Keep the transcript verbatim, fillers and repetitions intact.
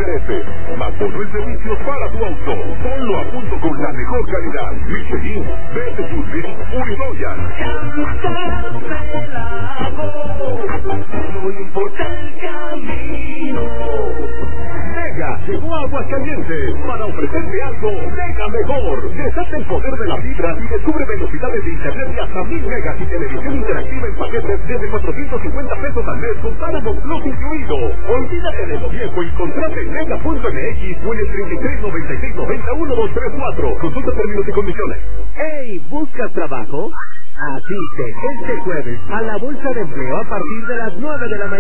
intereses. Más bono en servicios para tu auto. Ponlo a punto con la mejor calidad. Michelin, B M W, Uninoyan. No importa el camino. Mega llegó a Aguascalientes para ofrecerte algo mega mejor. Desata el poder de la fibra y descubre velocidades de internet de hasta mil megas y televisión interactiva en paquetes desde cuatrocientos cincuenta pesos al mes con Paramount Plus incluido. Olvídate de lo viejo y contrata en mega punto m x o en el treinta y tres noventa y seis noventa uno dos tres cuatro. Consulta términos y condiciones. ¡Ey! ¿Buscas trabajo? Asiste este jueves a la Bolsa de Empleo a partir de las nueve de la mañana.